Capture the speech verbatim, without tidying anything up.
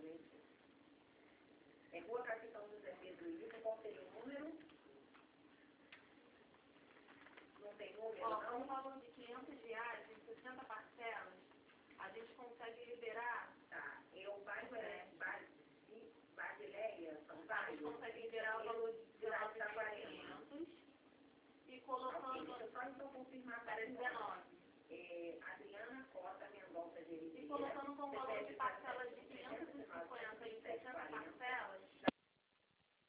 É Rua Capitão José Pedro Lito, qual seria o número? Não tem número, Ó, não? um valor de quinhentos reais em sessenta parcelas, a gente consegue liberar. Tá, é o bairro é Basileia, São A gente Paulo. consegue liberar o valor de dezenove mil e quinhentos e colocando. Deixa eu só então confirmar para